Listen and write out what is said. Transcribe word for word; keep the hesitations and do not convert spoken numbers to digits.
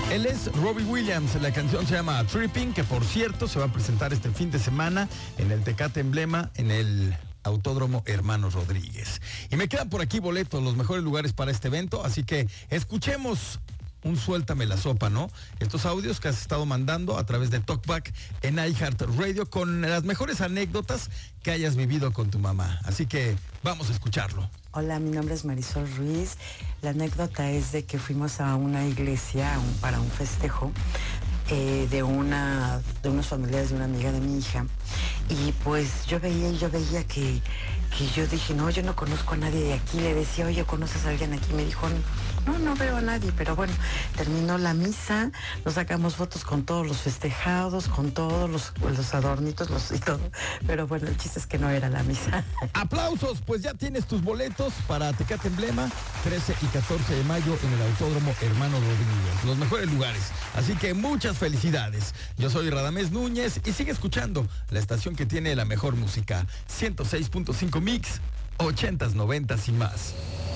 Él es Robbie Williams, la canción se llama Tripping, que por cierto se va a presentar este fin de semana en el Tecate Emblema, en el Autódromo Hermanos Rodríguez. Y me quedan por aquí boletos, los mejores lugares para este evento, así que escuchemos un suéltame la sopa, ¿no? Estos audios que has estado mandando a través de Talkback en iHeartRadio con las mejores anécdotas que hayas vivido con tu mamá. Así que vamos a escucharlo. Hola, mi nombre es Marisol Ruiz. La anécdota es de que fuimos a una iglesia un, para un festejo eh, de una de unos familiares de una amiga de mi hija. Y pues yo veía y yo veía que, que yo dije, no, yo no conozco a nadie de aquí. Le decía, oye, ¿conoces a alguien aquí? Me dijo, no, no veo a nadie. Pero bueno, terminó la misa, nos sacamos fotos con todos los festejados, con todos los, los adornitos los, y todo. Pero bueno, el chiste es que no era la misa. ¡Aplausos! Pues ya tienes tus boletos para Tecate Emblema, trece y catorce de mayo en el Autódromo Hermanos Rodríguez. Los mejores lugares. Así que muchas felicidades. Yo soy Radamés Núñez y sigue escuchando la estación que tiene la mejor música. ciento seis punto cinco Mix, ochentas, noventas y más.